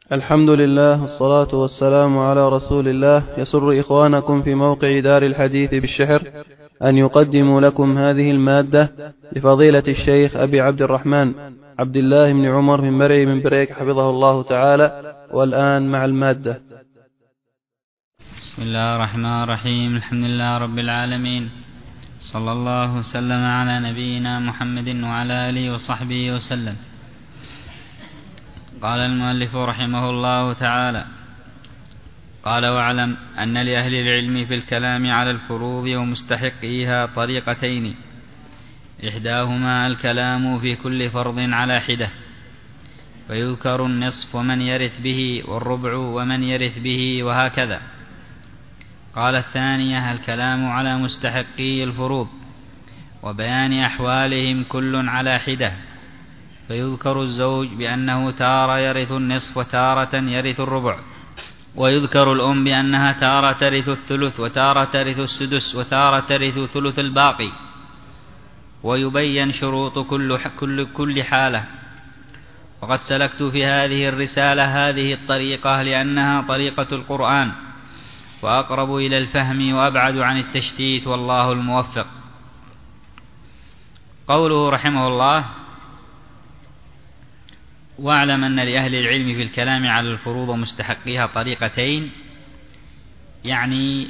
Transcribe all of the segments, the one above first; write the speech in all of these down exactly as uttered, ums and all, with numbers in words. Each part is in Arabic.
الحمد لله والصلاة والسلام على رسول الله. يسر إخوانكم في موقع دار الحديث بالشحر أن يقدموا لكم هذه المادة لفضيلة الشيخ أبي عبد الرحمن عبد الله بن عمر بن مرعي بن بريك حفظه الله تعالى. والآن مع المادة. بسم الله الرحمن الرحيم. الحمد لله رب العالمين، صلى الله وسلم على نبينا محمد وعلى آله وصحبه وسلم. قال المؤلف رحمه الله تعالى: قال: واعلم أن لأهل العلم في الكلام على الفروض ومستحقيها طريقتين، إحداهما الكلام في كل فرض على حدة، فيذكر النصف ومن يرث به، والربع ومن يرث به، وهكذا. قال الثانية الكلام على مستحقي الفروض وبيان أحوالهم كل على حدة، فيذكر الزوج بأنه تارة يرث النصف وتارة يرث الربع، ويذكر الأم بأنها تارة ترث الثلث وتارة ترث السدس وتارة ترث ثلث الباقي، ويبين شروط كل, كل, كل حالة. وقد سلكت في هذه الرسالة هذه الطريقة لأنها طريقة القرآن، وأقرب إلى الفهم وأبعد عن التشتيت، والله الموفق. قوله رحمه الله: واعلم أن لأهل العلم في الكلام على الفروض ومستحقيها طريقتين، يعني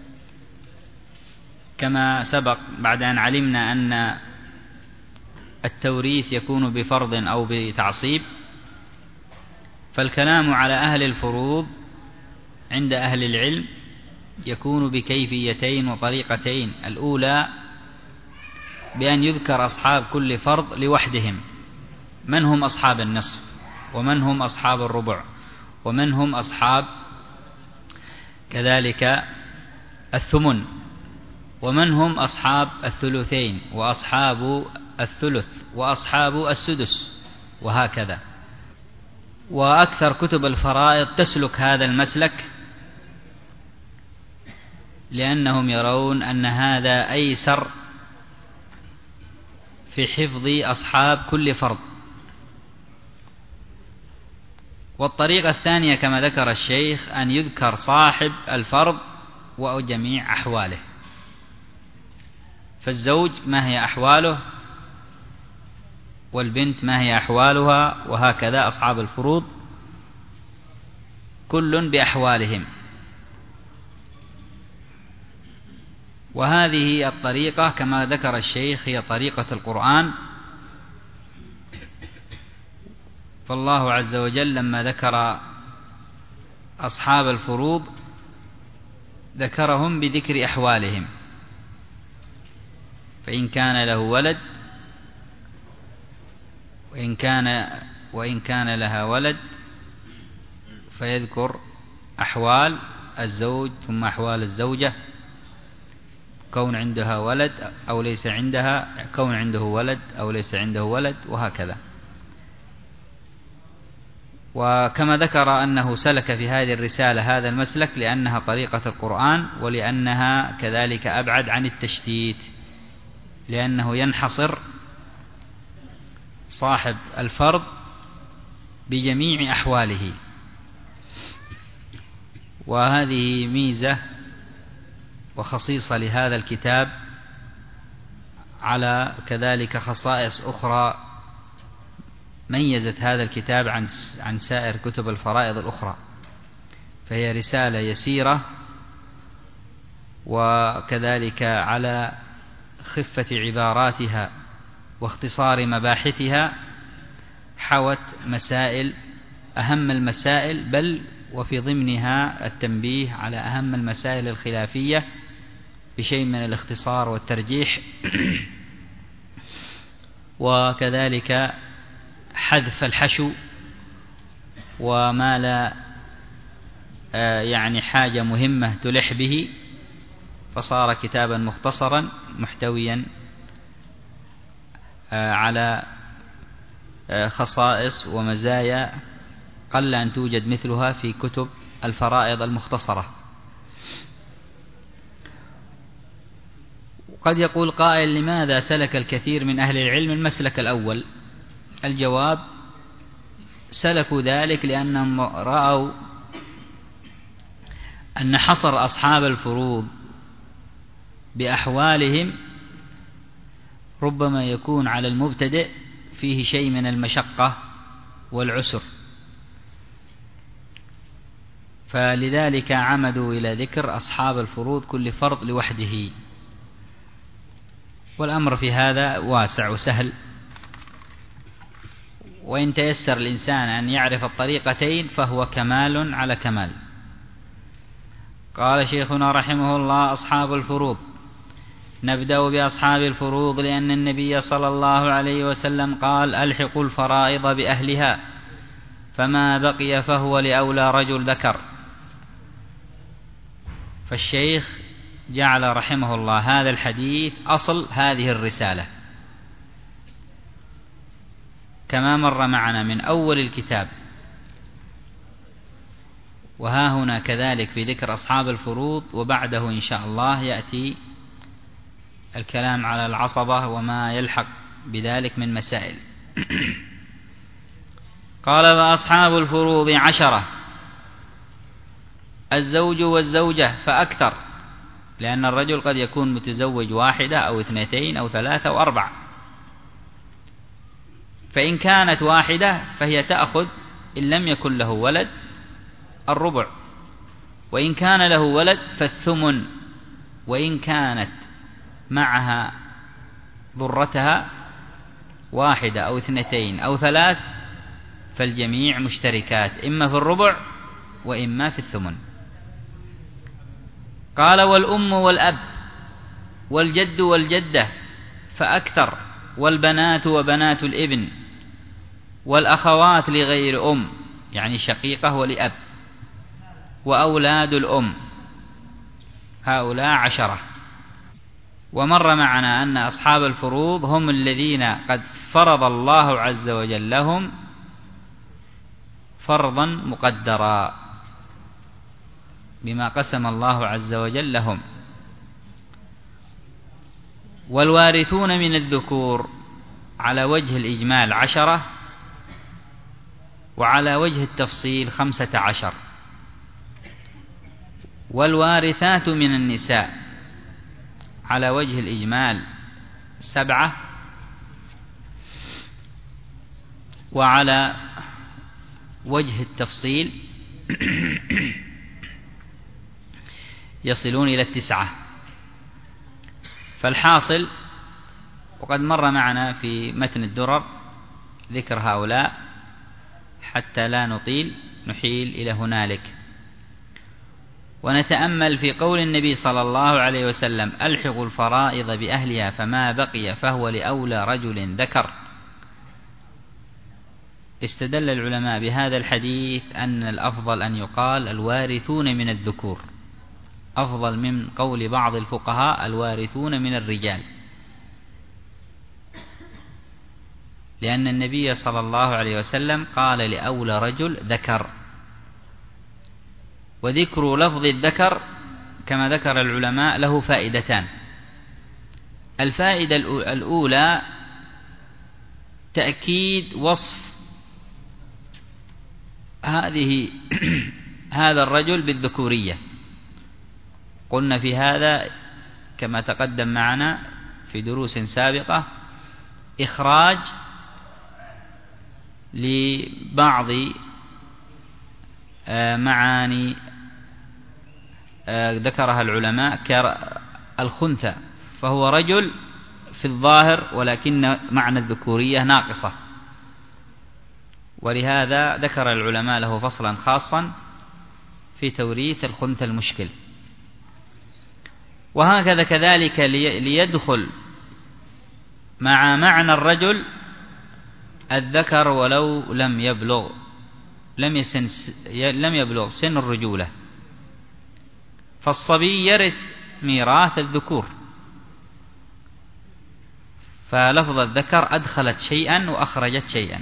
كما سبق بعد أن علمنا أن التوريث يكون بفرض أو بتعصيب، فالكلام على أهل الفروض عند أهل العلم يكون بكيفيتين وطريقتين. الأولى بأن يذكر أصحاب كل فرض لوحدهم، من هم أصحاب النصف، ومن هم أصحاب الربع، ومن هم أصحاب كذلك الثمن، ومن هم أصحاب الثلثين، وأصحاب الثلث، وأصحاب السدس، وهكذا. وأكثر كتب الفرائض تسلك هذا المسلك، لأنهم يرون أن هذا أيسر في حفظ أصحاب كل فرض. والطريقة الثانية كما ذكر الشيخ أن يذكر صاحب الفرض وجميع أحواله، فالزوج ما هي أحواله، والبنت ما هي أحوالها، وهكذا أصحاب الفروض كل بأحوالهم. وهذه الطريقة كما ذكر الشيخ هي طريقة القرآن. فالله عز وجل لما ذكر أصحاب الفروض ذكرهم بذكر أحوالهم، فإن كان له ولد وإن كان, وإن كان لها ولد فيذكر أحوال الزوج ثم أحوال الزوجة، كون عندها ولد أو ليس عندها، كون عنده ولد أو ليس عنده ولد، وهكذا. وكما ذكر أنه سلك في هذه الرسالة هذا المسلك لأنها طريقة القرآن، ولأنها كذلك أبعد عن التشتيت، لأنه ينحصر صاحب الفرض بجميع أحواله. وهذه ميزة وخصيصة لهذا الكتاب على كذلك خصائص أخرى ميزت هذا الكتاب عن عن سائر كتب الفرائض الأخرى. فهي رسالة يسيرة، وكذلك على خفة عباراتها واختصار مباحثها حوت مسائل أهم المسائل، بل وفي ضمنها التنبيه على أهم المسائل الخلافية بشيء من الاختصار والترجيح، وكذلك حذف الحشو وما لا يعني حاجة مهمة تلح به، فصار كتابا مختصرا محتويا على خصائص ومزايا قل أن توجد مثلها في كتب الفرائض المختصرة. قد يقول قائل: لماذا سلك الكثير من أهل العلم المسلك الأول؟ الجواب: سلكوا ذلك لأنهم رأوا أن حصر أصحاب الفروض بأحوالهم ربما يكون على المبتدئ فيه شيء من المشقة والعسر، فلذلك عمدوا إلى ذكر أصحاب الفروض كل فرض لوحده. والأمر في هذا واسع وسهل، وإن تيسر الإنسان أن يعرف الطريقتين فهو كمال على كمال. قال شيخنا رحمه الله: أصحاب الفروض. نبدأ بأصحاب الفروض لأن النبي صلى الله عليه وسلم قال: ألحقوا الفرائض بأهلها فما بقي فهو لأولى رجل ذكر. فالشيخ جعل رحمه الله هذا الحديث أصل هذه الرسالة، كما مر معنا من أول الكتاب. وها هنا كذلك في ذكر أصحاب الفروض، وبعده إن شاء الله يأتي الكلام على العصبة وما يلحق بذلك من مسائل. قال: وأصحاب الفروض عشرة: الزوج والزوجة فأكثر، لأن الرجل قد يكون متزوج واحدة أو اثنتين أو ثلاثة أو أربع، فإن كانت واحدة فهي تأخذ إن لم يكن له ولد الربع، وإن كان له ولد فالثمن، وإن كانت معها ضرتها واحدة أو اثنتين أو ثلاث فالجميع مشتركات، إما في الربع وإما في الثمن. قال: والأم والأب والجد والجدة فأكثر، والبنات وبنات الابن، والأخوات لغير أم يعني شقيقة ولأب، وأولاد الأم، هؤلاء عشرة. ومر معنا أن أصحاب الفروض هم الذين قد فرض الله عز وجل لهم فرضا مقدرا بما قسم الله عز وجل لهم. والوارثون من الذكور على وجه الإجمال عشرة، وعلى وجه التفصيل خمسة عشر. والوارثات من النساء على وجه الإجمال سبعة، وعلى وجه التفصيل يصلون إلى التسعة. فالحاصل، وقد مر معنا في متن الدرر ذكر هؤلاء حتى لا نطيل نحيل إلى هنالك، ونتأمل في قول النبي صلى الله عليه وسلم: ألحقوا الفرائض بأهلها فما بقي فهو لأولى رجل ذكر. استدل العلماء بهذا الحديث أن الأفضل أن يقال الوارثون من الذكور، أفضل من قول بعض الفقهاء الوارثون من الرجال، لأن النبي صلى الله عليه وسلم قال لأولى رجل ذكر. وذكر لفظ الذكر كما ذكر العلماء له فائدتان. الفائدة الأولى تأكيد وصف هذه هذا الرجل بالذكورية. قلنا في هذا كما تقدم معنا في دروس سابقة إخراج لبعض معاني ذكرها العلماء كالخنثى، فهو رجل في الظاهر ولكن معنى الذكورية ناقصة، ولهذا ذكر العلماء له فصلا خاصا في توريث الخنثى المشكل. وهكذا كذلك ليدخل مع معنى الرجل الذكر ولو لم يبلغ لم يسن لم يبلغ سن الرجولة، فالصبي يرث ميراث الذكور، فلفظ الذكر أدخلت شيئا وأخرجت شيئا.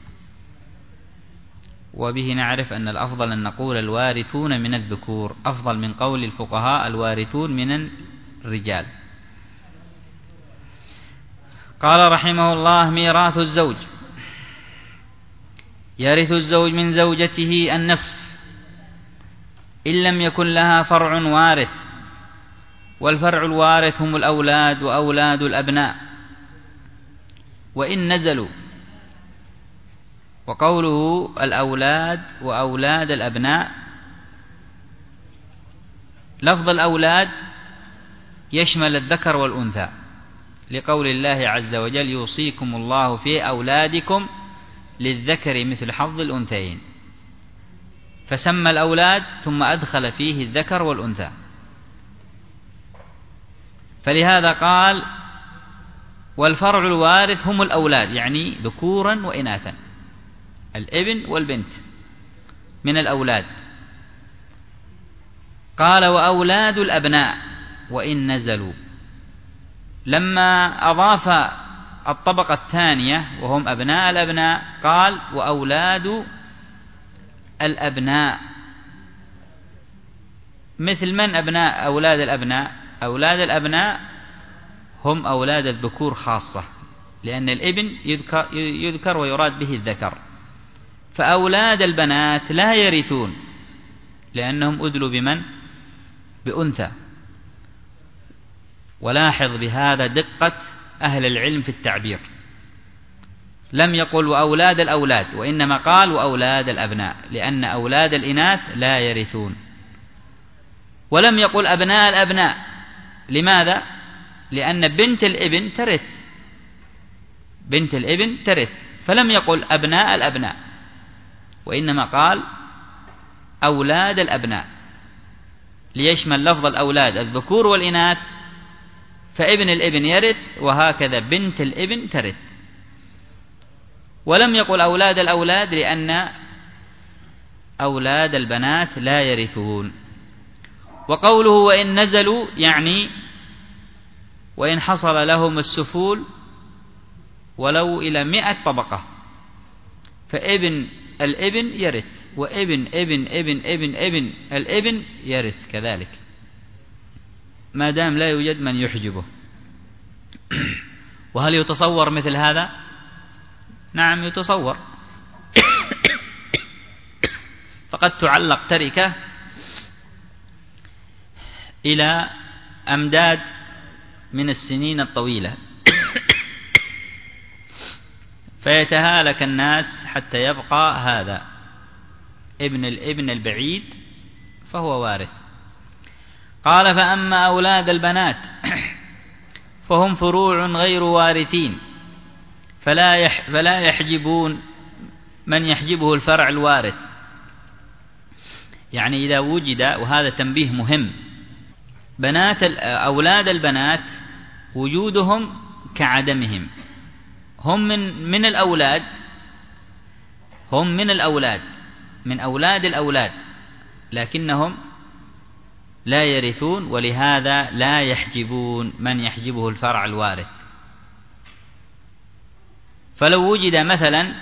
وبه نعرف أن الأفضل أن نقول الوارثون من الذكور أفضل من قول الفقهاء الوارثون من الرجال. قال رحمه الله: ميراث الزوج يرث الزوج من زوجته النصف إن لم يكن لها فرع وارث، والفرع الوارث هم الأولاد وأولاد الأبناء وإن نزلوا. وقوله الأولاد وأولاد الأبناء، لفظ الأولاد يشمل الذكر والأنثى، لقول الله عز وجل: يوصيكم الله في أولادكم للذكر مثل حظ الأنثيين، فسمى الأولاد ثم أدخل فيه الذكر والأنثى. فلهذا قال: والفرع الوارث هم الأولاد، يعني ذكورا وإناثا، الابن والبنت من الأولاد. قال: وأولاد الأبناء وإن نزلوا، لما أضاف الطبقة الثانية وهم أبناء الأبناء قال: وأولاد الأبناء. مثل من أبناء أولاد الأبناء؟ أولاد الأبناء هم أولاد الذكور خاصة، لأن الابن يذكر, يذكر ويراد به الذكر. فأولاد البنات لا يرثون لأنهم أدلوا بمن؟ بأنثى. ولاحظ بهذا دقة أهل العلم في التعبير، لم يقل وأولاد الأولاد، وإنما قال وأولاد الأبناء، لأن أولاد الإناث لا يرثون. ولم يقل أبناء الأبناء، لماذا؟ لأن بنت الابن ترث، بنت الابن ترث، فلم يقل أبناء الأبناء، وإنما قال أولاد الأبناء، ليشمل لفظ الأولاد الذكور والإناث، فابن الابن يرث، وهكذا بنت الابن ترث. ولم يقل أولاد الأولاد لأن أولاد البنات لا يرثون. وقوله وإن نزلوا يعني وإن حصل لهم السفول ولو إلى مئة طبقة، فابن الابن يرث، وابن ابن ابن ابن ابن الابن يرث كذلك، ما دام لا يوجد من يحجبه. وهل يتصور مثل هذا؟ نعم يتصور. فقد تعلق تركة إلى أمداد من السنين الطويلة، فيتهالك الناس حتى يبقى هذا ابن الابن البعيد فهو وارث. قال: فأما أولاد البنات فهم فروع غير وارثين، فلا يح فلا يحجبون من يحجبه الفرع الوارث. يعني إذا وجد، وهذا تنبيه مهم، بنات أولاد البنات وجودهم كعدمهم، هم من من الأولاد، هم من الأولاد من أولاد الأولاد، لكنهم لا يرثون، ولهذا لا يحجبون من يحجبه الفرع الوارث. فلو وجد مثلا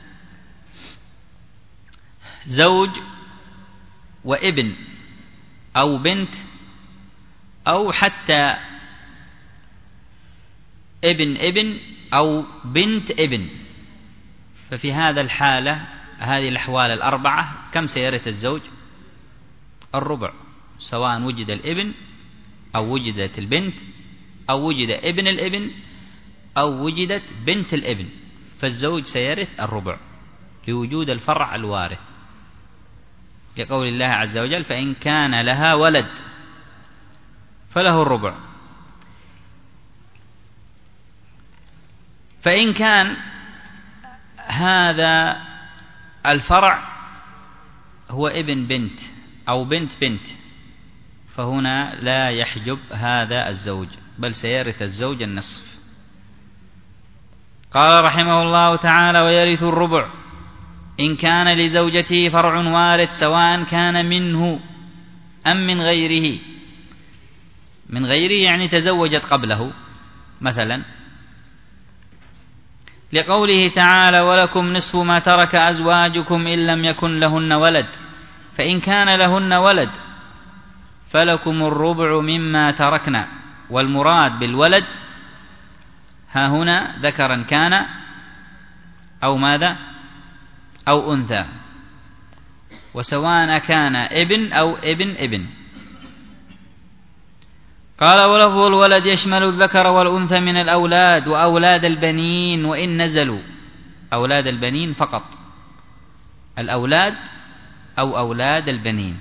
زوج وابن أو بنت أو حتى ابن ابن أو بنت ابن، ففي هذا الحالة، هذه الأحوال الأربعة، كم سيرث الزوج؟ الربع، سواء وجد الابن أو وجدت البنت أو وجد ابن الابن أو وجدت بنت الابن، فالزوج سيرث الربع لوجود الفرع الوارث، لقول الله عز وجل: فإن كان لها ولد فله الربع. فإن كان هذا الفرع هو ابن بنت أو بنت بنت، فهنا لا يحجب هذا الزوج، بل سيرث الزوج النصف. قال رحمه الله تعالى: ويرث الربع إن كان لزوجته فرع وارث، سواء كان منه أم من غيره. من غيره يعني تزوجت قبله مثلا، لقوله تعالى: ولكم نصف ما ترك أزواجكم إن لم يكن لهن ولد، فإن كان لهن ولد فلكم الربع مما تركنا. والمراد بالولد ها هنا ذكرا كان أو ماذا؟ أو أنثى، وسواء كان ابن أو ابن ابن. قال ولفظ الولد يشمل الذكر والأنثى من الأولاد وأولاد البنين وإن نزلوا، أولاد البنين فقط، الأولاد أو أولاد البنين.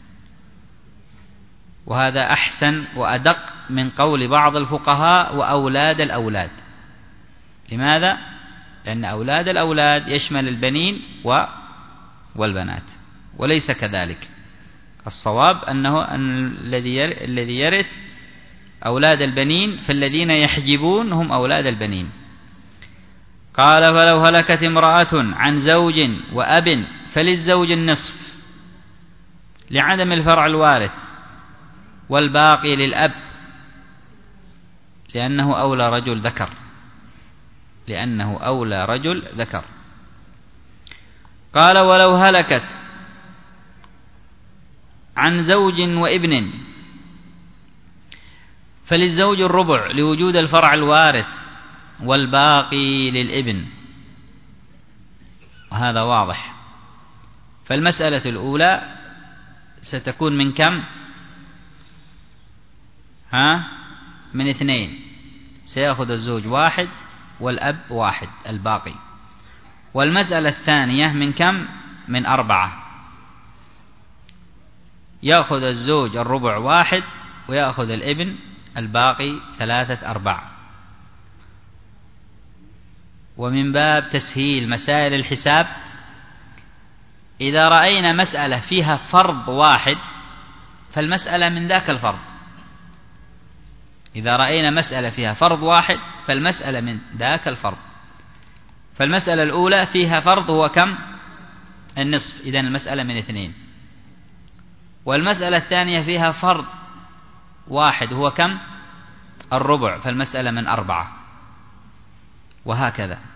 وهذا أحسن وأدق من قول بعض الفقهاء وأولاد الأولاد. لماذا؟ لأن أولاد الأولاد يشمل البنين والبنات، وليس كذلك. الصواب أنه أن الذي يرث أولاد البنين، فالذين يحجبون هم أولاد البنين. قال فلو هلكت امرأة عن زوج وأب فللزوج النصف لعدم الفرع الوارث، والباقي للأب لأنه أولى رجل ذكر، لأنه أولى رجل ذكر. قال ولو هلكت عن زوج وابن فللزوج الربع لوجود الفرع الوارث، والباقي للابن. وهذا واضح. فالمسألة الأولى ستكون من كم؟ ها؟ من اثنين، سيأخذ الزوج واحد والأب واحد، الباقي. والمسألة الثانية من كم؟ من أربعة، يأخذ الزوج الربع واحد ويأخذ الابن الباقي ثلاثة أرباع. ومن باب تسهيل مسائل الحساب، إذا رأينا مسألة فيها فرض واحد فالمسألة من ذاك الفرض. إذا رأينا مسألة فيها فرض واحد فالمسألة من ذاك الفرض. فالمسألة الأولى فيها فرض هو كم؟ النصف، إذن المسألة من اثنين. والمسألة الثانية فيها فرض واحد هو كم؟ الربع، فالمسألة من أربعة، وهكذا.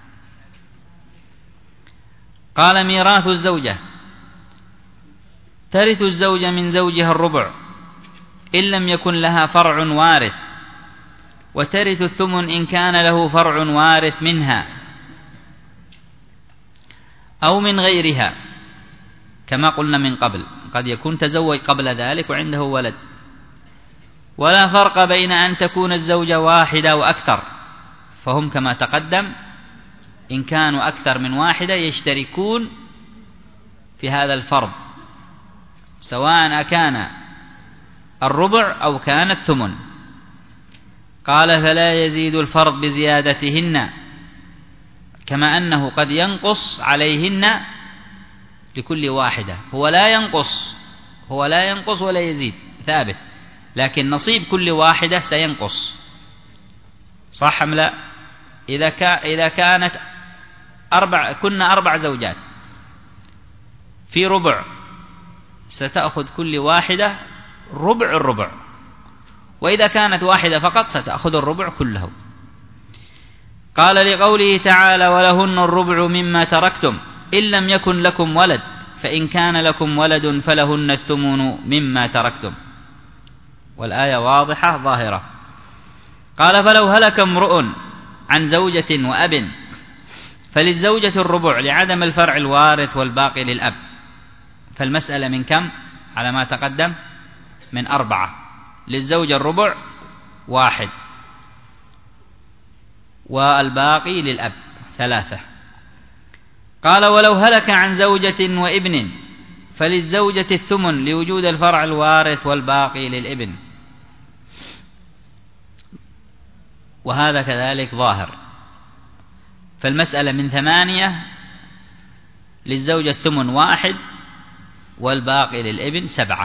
قال ميراث الزوجة: ترث الزوجة من زوجها الربع إن لم يكن لها فرع وارث، وترث الثمن إن كان له فرع وارث منها أو من غيرها، كما قلنا من قبل، قد يكون تزوج قبل ذلك وعنده ولد. ولا فرق بين أن تكون الزوجة واحدة وأكثر، فهم كما تقدم إن كانوا أكثر من واحدة يشتركون في هذا الفرض، سواء كان الربع أو كان الثمن. قال فلا يزيد الفرض بزيادتهن، كما أنه قد ينقص عليهن لكل واحدة. هو لا ينقص هو لا ينقص ولا يزيد، ثابت، لكن نصيب كل واحدة سينقص. صح أم لا؟ إذا كان إذا كانت أربع كنا أربع زوجات في ربع، ستأخذ كل واحدة ربع الربع، وإذا كانت واحدة فقط ستأخذ الربع كله. قال لقوله تعالى: ولهن الربع مما تركتم إن لم يكن لكم ولد، فإن كان لكم ولد فلهن الثمن مما تركتم. والآية واضحة ظاهرة. قال فلو هلك امرؤ عن زوجة وأب فللزوجة الربع لعدم الفرع الوارث، والباقي للأب. فالمسألة من كم على ما تقدم؟ من أربعة. للزوجة الربع واحد، والباقي للأب ثلاثة. قال ولو هلك عن زوجة وابن فللزوجة الثمن لوجود الفرع الوارث، والباقي للابن. وهذا كذلك ظاهر. فالمسألة من ثمانية، للزوجة الثمن واحد، والباقي للابن سبعة،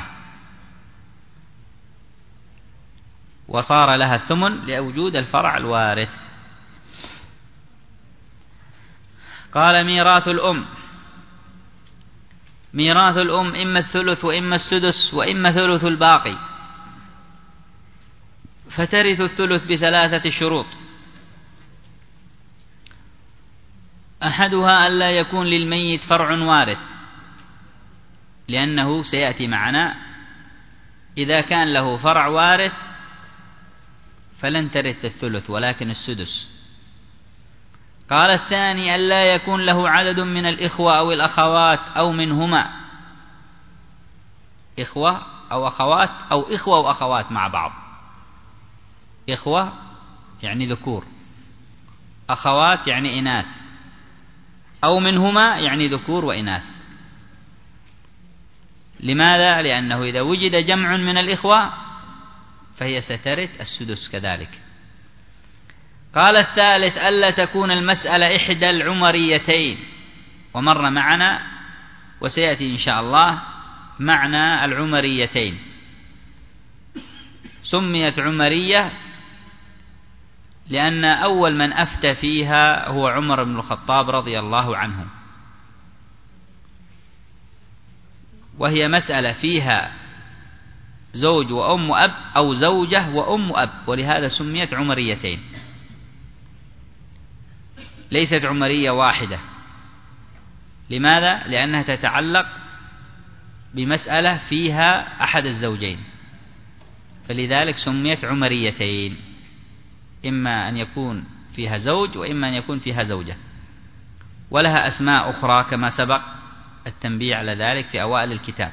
وصار لها الثمن لوجود الفرع الوارث. قال ميراث الأم: ميراث الأم إما الثلث وإما السدس وإما ثلث الباقي، فترث الثلث بثلاثة شروط: أحدها ألا يكون للميت فرع وارث، لأنه سيأتي معنا إذا كان له فرع وارث فلن ترث الثلث ولكن السدس. قال الثاني ألا يكون له عدد من الإخوة أو الأخوات أو منهما، إخوة أو أخوات أو إخوة وأخوات مع بعض، إخوة يعني ذكور، أخوات يعني إناث، أو منهما يعني ذكور وإناث. لماذا؟ لأنه إذا وجد جمع من الإخوة فهي سترث السدس كذلك. قال الثالث ألا تكون المسألة إحدى العمريتين، ومر معنا وسيأتي إن شاء الله معنى العمريتين. سميت عمرية لأن أول من أفتى فيها هو عمر بن الخطاب رضي الله عنه، وهي مسألة فيها زوج وأم أب أو زوجة وأم أب، ولهذا سميت عمريتين، ليست عمرية واحدة. لماذا؟ لأنها تتعلق بمسألة فيها أحد الزوجين، فلذلك سميت عمريتين، إما أن يكون فيها زوج وإما أن يكون فيها زوجة، ولها أسماء أخرى كما سبق التنبيه على ذلك في أوائل الكتاب.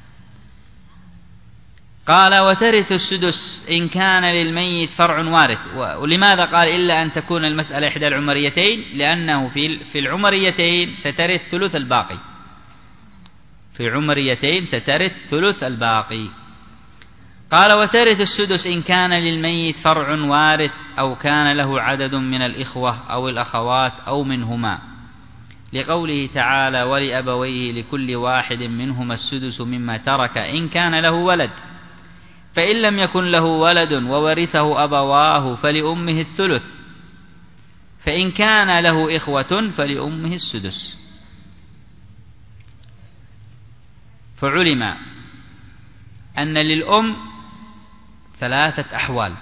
قال وترث السدس إن كان للميت فرع وارث. ولماذا قال إلا أن تكون المسألة إحدى العمريتين؟ لأنه في العمريتين سترث ثلث الباقي، في عمريتين سترث ثلث الباقي. قال وترث السدس إن كان للميت فرع وارث أو كان له عدد من الإخوة أو الأخوات أو منهما، لقوله تعالى ولأبويه لكل واحد منهما السدس مما ترك إن كان له ولد، فإن لم يكن له ولد وورثه أبواه فلأمه الثلث، فإن كان له إخوة فلأمه السدس. فعلم أن للأم ثلاثة أحوال: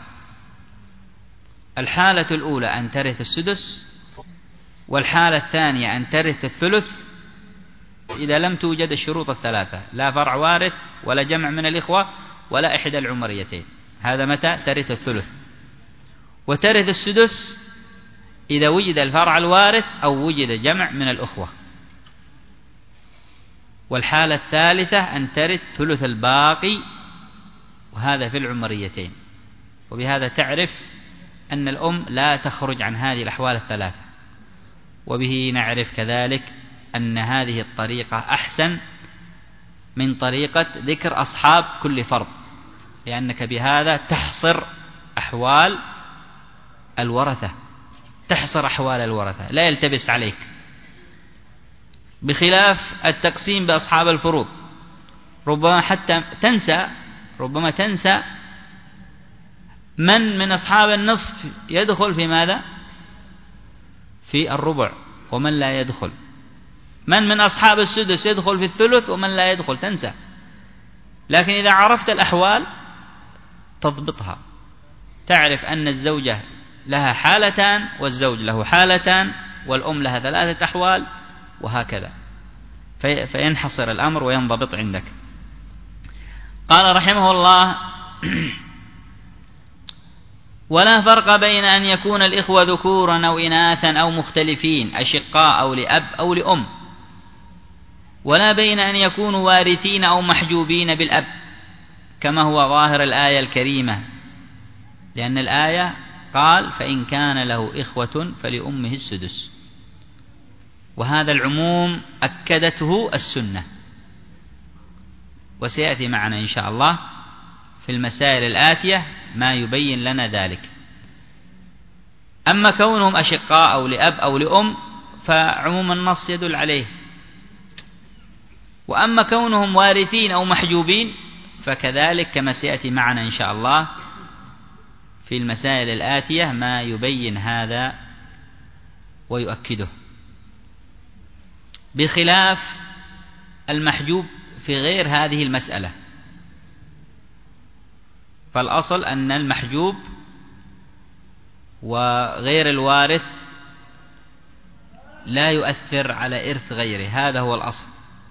الحالة الأولى أن ترث السدس، والحالة الثانية أن ترث الثلث إذا لم توجد الشروط الثلاثة، لا فرع وارث ولا جمع من الإخوة ولا إحدى العمريتين، هذا متى ترث الثلث. وترث السدس إذا وجد الفرع الوارث أو وجد جمع من الأخوة. والحالة الثالثة أن ترث ثلث الباقي، وهذا في العمريتين. وبهذا تعرف أن الأم لا تخرج عن هذه الأحوال الثلاثة. وبه نعرف كذلك أن هذه الطريقة أحسن من طريقة ذكر أصحاب كل فرض، لأنك بهذا تحصر أحوال الورثة، تحصر أحوال الورثة لا يلتبس عليك، بخلاف التقسيم بأصحاب الفروض. ربما حتى تنسى ربما تنسى من من أصحاب النصف يدخل في ماذا؟ في الربع، ومن لا يدخل، من من أصحاب السدس يدخل في الثلث ومن لا يدخل، تنسى. لكن إذا عرفت الأحوال تضبطها، تعرف أن الزوجة لها حالتان والزوج له حالتان والأم لها ثلاثة أحوال، وهكذا فينحصر الأمر وينضبط عندك. قال رحمه الله ولا فرق بين أن يكون الإخوة ذكورا أو إناثا أو مختلفين أشقاء أو لأب أو لأم، ولا بين أن يكونوا وارثين أو محجوبين بالأب، كما هو ظاهر الآية الكريمة، لأن الآية قال فإن كان له إخوة فلأمه السدس، وهذا العموم أكدته السنة، وسيأتي معنا إن شاء الله في المسائل الآتية ما يبين لنا ذلك. أما كونهم أشقاء أو لأب أو لأم فعموم النص يدل عليه، وأما كونهم وارثين أو محجوبين فكذلك كما سيأتي معنا إن شاء الله في المسائل الآتية ما يبين هذا ويؤكده، بخلاف المحجوب في غير هذه المسألة. فالأصل أن المحجوب وغير الوارث لا يؤثر على إرث غيره، هذا هو الأصل.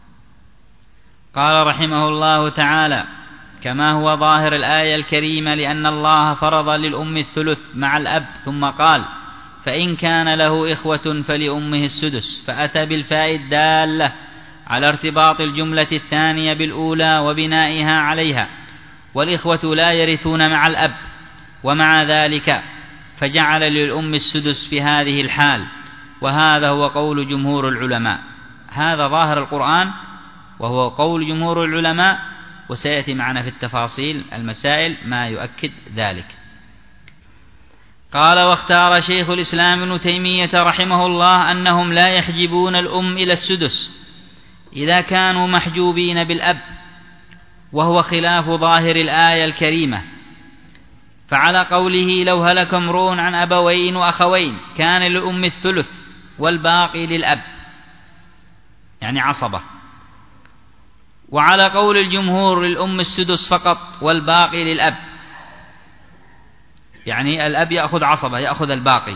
قال رحمه الله تعالى كما هو ظاهر الآية الكريمة لأن الله فرض للأم الثلث مع الأب، ثم قال فإن كان له إخوة فلأمه السدس، فأتى بالفاء الدالة على ارتباط الجملة الثانية بالأولى وبنائها عليها، والإخوة لا يرثون مع الأب ومع ذلك، فجعل للأم السدس في هذه الحال، وهذا هو قول جمهور العلماء. هذا ظاهر القرآن وهو قول جمهور العلماء، وسيأتي معنا في التفاصيل المسائل ما يؤكد ذلك. قال: واختار شيخ الإسلام ابن تيمية رحمه الله أنهم لا يحجبون الأم إلى السدس إذا كانوا محجوبين بالأب، وهو خلاف ظاهر الآية الكريمة. فعلى قوله: لو هلك امرؤ عن أبوين وأخوين كان للأم الثلث والباقي للأب، يعني عصبة. وعلى قول الجمهور: للأم السدس فقط والباقي للأب، يعني الأب يأخذ عصبة، يأخذ الباقي،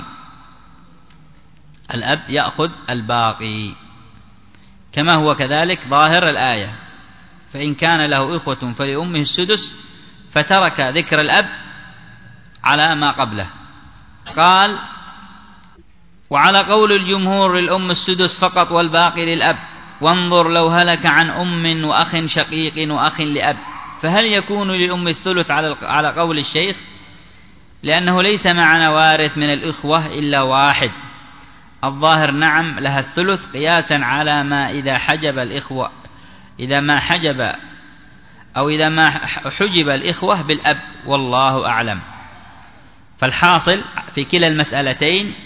الأب يأخذ الباقي، كما هو كذلك ظاهر الآية. فإن كان له إخوة فلأمه السدس، فترك ذكر الأب على ما قبله. قال: وعلى قول الجمهور: للأم السدس فقط والباقي للأب. وانظر: لو هلك عن أم وأخ شقيق وأخ لأب، فهل يكون للأم الثلث على قول الشيخ؟ لأنه ليس معنا وارث من الإخوة إلا واحد. الظاهر نعم لها الثلث، قياسا على ما إذا حجب الإخوة، إذا ما حجب أو إذا ما حجب الإخوة بالأب، والله أعلم. فالحاصل في كلا المسألتين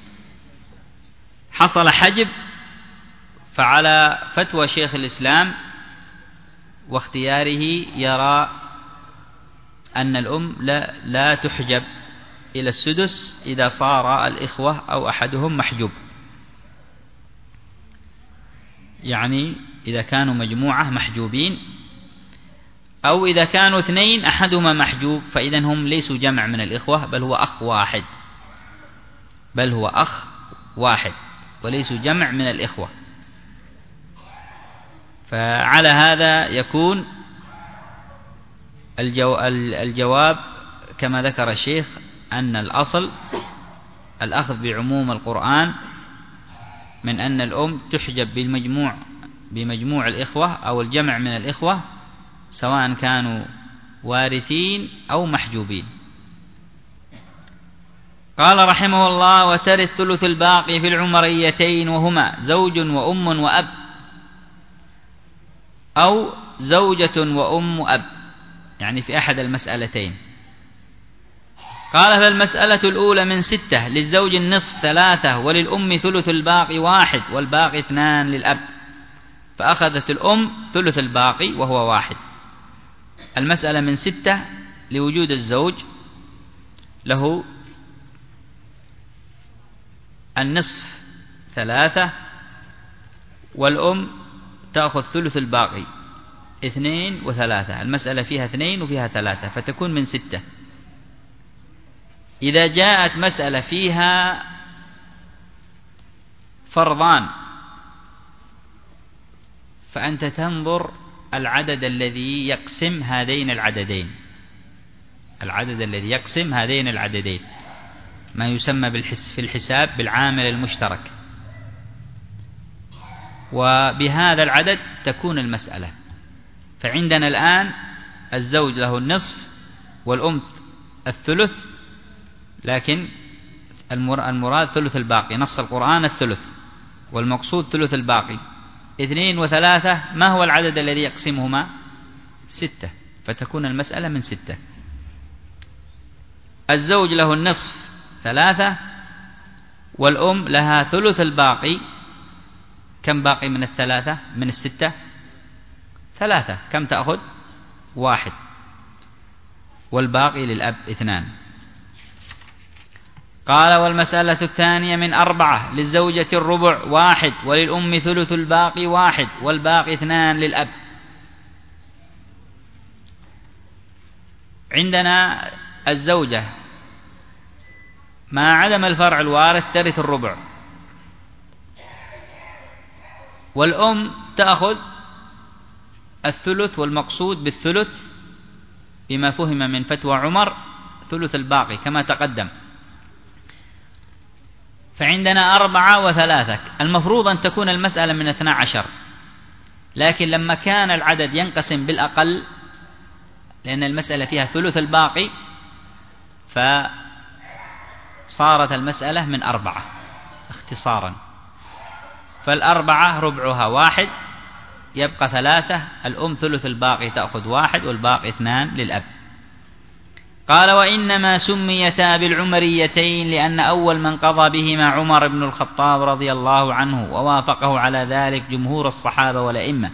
حصل حجب، فعلى فتوى شيخ الإسلام واختياره يرى أن الأم لا, لا تحجب إلى السدس إذا صار الإخوة أو أحدهم محجوب، يعني إذا كانوا مجموعة محجوبين، أو إذا كانوا اثنين أحدهما محجوب، فإذا هم ليسوا جمع من الإخوة، بل هو أخ واحد، بل هو أخ واحد وليسوا جمع من الإخوة. فعلى هذا يكون الجو الجواب كما ذكر الشيخ أن الأصل الأخذ بعموم القرآن من أن الأم تحجب بالمجموع بمجموع الإخوة أو الجمع من الإخوة، سواء كانوا وارثين أو محجوبين. قال رحمه الله: وترث ثلث الباقي في العمريتين، وهما زوج وأم وأب، أو زوجة وأم وأب، يعني في أحد المسألتين. قال: فالمسألة الأولى من ستة، للزوج النصف ثلاثة، وللأم ثلث الباقي واحد، والباقي اثنان للأب، فأخذت الأم ثلث الباقي وهو واحد. المسألة من ستة لوجود الزوج له النصف ثلاثة، والأم تأخذ ثلث الباقي اثنين وثلاثة. المسألة فيها اثنين وفيها ثلاثة، فتكون من ستة. إذا جاءت مسألة فيها فرضان، فأنت تنظر العدد الذي يقسم هذين العددين، العدد الذي يقسم هذين العددين، ما يسمى بالحس في الحساب بالعامل المشترك، وبهذا العدد تكون المسألة. فعندنا الآن الزوج له النصف والأم الثلث، لكن المراد ثلث الباقي، نص القرآن الثلث، والمقصود ثلث الباقي. اثنين وثلاثة ما هو العدد الذي يقسمهما؟ ستة، فتكون المسألة من ستة. الزوج له النصف ثلاثة، والأم لها ثلث الباقي. كم باقي من الثلاثة من الستة؟ ثلاثة. كم تأخذ؟ واحد. والباقي للأب اثنان. قال: والمسألة الثانية من أربعة، للزوجة الربع واحد، وللأم ثلث الباقي واحد، والباقي اثنان للأب. عندنا الزوجة مع عدم الفرع الوارث ترث الربع، والأم تأخذ الثلث، والمقصود بالثلث بما فهم من فتوى عمر ثلث الباقي كما تقدم. فعندنا أربعة وثلاثة. المفروض أن تكون المسألة من اثنا عشر، لكن لما كان العدد ينقسم بالأقل، لأن المسألة فيها ثلث الباقي، فصارت المسألة من أربعة اختصارا. فالأربعة ربعها واحد، يبقى ثلاثة. الأم ثلث الباقي تأخذ واحد، والباقي اثنان للأب. قال: وإنما سميتا بالعمريتين لأن أول من قضى بهما عمر بن الخطاب رضي الله عنه، ووافقه على ذلك جمهور الصحابة والأئمة.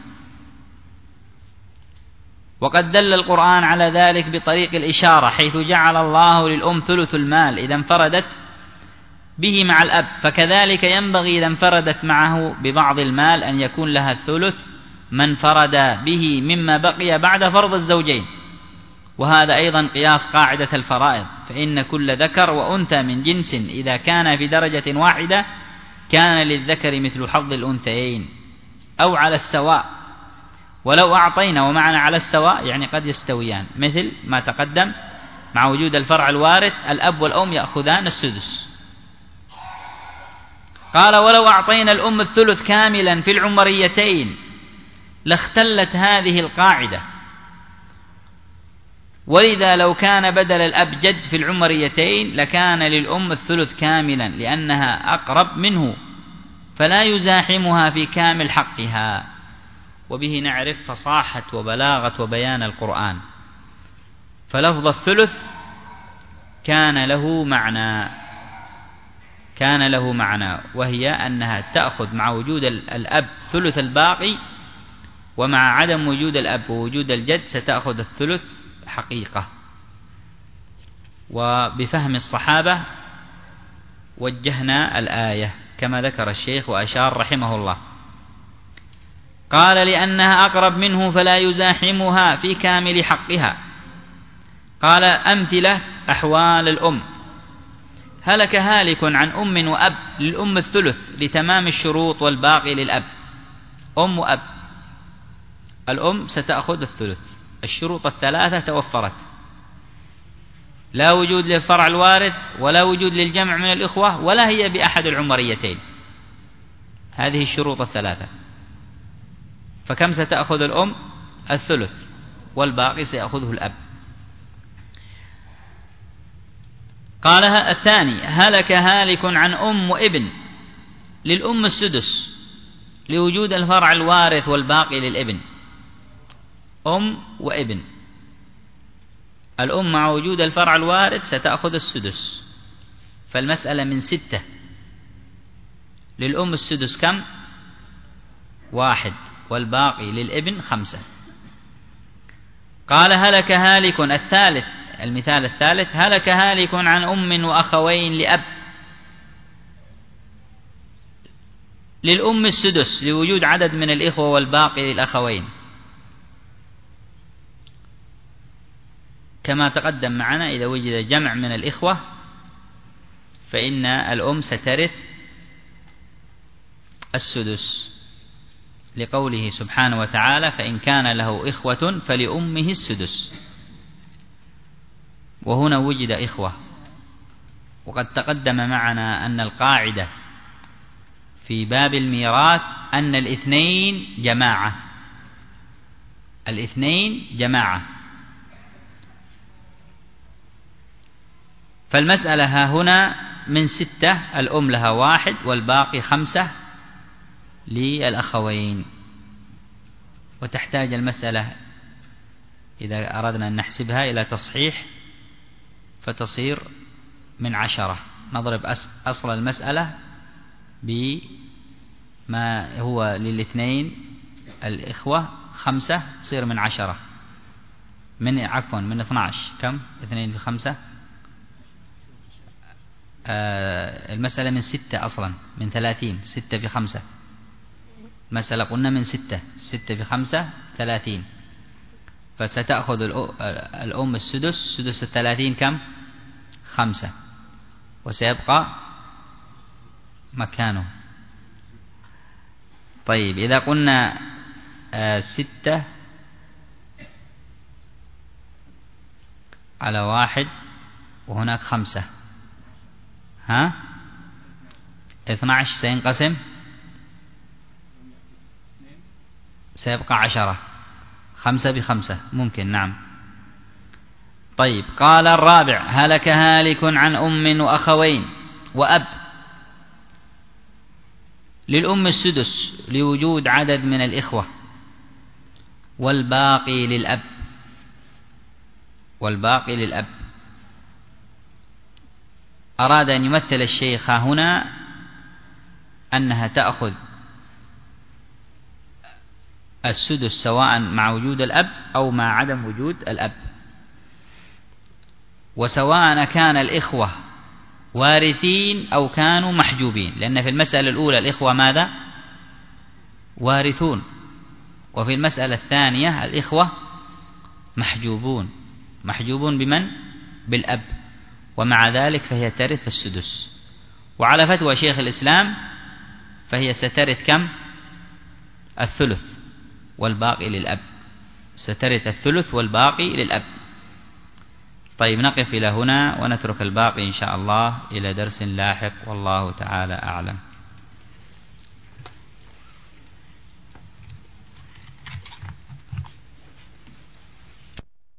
وقد دل القرآن على ذلك بطريق الإشارة، حيث جعل الله للأم ثلث المال إذا انفردت به مع الأب، فكذلك ينبغي إذا انفردت معه ببعض المال أن يكون لها الثلث ما انفرد به مما بقي بعد فرض الزوجين. وهذا أيضا قياس قاعدة الفرائض، فإن كل ذكر وأنثى من جنس إذا كان في درجة واحدة كان للذكر مثل حظ الأنثيين أو على السواء. ولو أعطينا، ومعنى على السواء يعني قد يستويان، مثل ما تقدم مع وجود الفرع الوارث الأب والأم يأخذان السدس. قال: ولو أعطينا الأم الثلث كاملا في العمريتين لاختلت هذه القاعدة، ولذا لو كان بدل الأب جد في العمريتين لكان للأم الثلث كاملا لأنها أقرب منه، فلا يزاحمها في كامل حقها. وبه نعرف فصاحة وبلاغة وبيان القرآن. فلفظ الثلث كان له معنى كان له معنى وهي أنها تأخذ مع وجود الأب ثلث الباقي، ومع عدم وجود الأب ووجود الجد ستأخذ الثلث حقيقة. وبفهم الصحابة وجهنا الآية كما ذكر الشيخ وأشار رحمه الله. قال: لأنها أقرب منه فلا يزاحمها في كامل حقها. قال: أمثلة أحوال الأم: هلك هالك عن أم وأب، للأم الثلث لتمام الشروط والباقي للأب. أم وأب، الأم ستأخذ الثلث، الشروط الثلاثة توفرت، لا وجود للفرع الوارث ولا وجود للجمع من الإخوة ولا هي بأحد العمريتين، هذه الشروط الثلاثة. فكم ستأخذ الأم؟ الثلث، والباقي سيأخذه الأب. قال الثاني: هلك هالك عن أم وابن، للأم السدس لوجود الفرع الوارث والباقي للابن. أم وابن، الأم مع وجود الفرع الوارث ستأخذ السدس، فالمسألة من ستة. للأم السدس كم؟ واحد، والباقي للابن خمسة. قال: هلك هالك الثالث، المثال الثالث: هلك هالك عن أم وأخوين لأب، للأم السدس لوجود عدد من الإخوة والباقي للأخوين، كما تقدم معنا إذا وجد جمع من الإخوة فإن الأم سترث السدس، لقوله سبحانه وتعالى: فإن كان له إخوة فلأمه السدس. وهنا وجد إخوة. وقد تقدم معنا أن القاعدة في باب الميراث أن الاثنين جماعة، الاثنين جماعة. فالمسألة ها هنا من ستة، الأم لها واحد والباقي خمسة للأخوين. وتحتاج المسألة إذا أردنا أن نحسبها إلى تصحيح فتصير من عشرة. نضرب أصل المسألة بما هو للاثنين الإخوة خمسة، تصير من عشرة، من عفوا من اثناش. كم؟ اثنين في خمسة، آه المسألة من ستة أصلا، من ثلاثين. ستة في خمسة، مسألة قلنا من ستة، ستة في خمسة ثلاثين. فستأخذ الأم السدس، سدس الثلاثين كم؟ خمسة، وسيبقى مكانه. طيب إذا قلنا آه ستة على واحد وهناك خمسة، ها اثنى عشر سينقسم، سيبقى عشرة، خمسة بخمسة ممكن. نعم. طيب. قال الرابع: هلك هالك عن أم وأخوين وأب. للأم السدس لوجود عدد من الإخوة، والباقي للأب، والباقي للأب. أراد أن يمثل الشيخ هنا أنها تأخذ السدس سواء مع وجود الأب أو مع عدم وجود الأب، وسواء كان الإخوة وارثين أو كانوا محجوبين، لأن في المسألة الأولى الإخوة ماذا؟ وارثون، وفي المسألة الثانية الإخوة محجوبون. محجوبون بمن؟ بالأب، ومع ذلك فهي ترث السدس. وعلى فتوى شيخ الإسلام فهي سترث كم؟ الثلث والباقي للأب، سترث الثلث والباقي للأب. طيب، نقف إلى هنا ونترك الباقي إن شاء الله إلى درس لاحق، والله تعالى أعلم.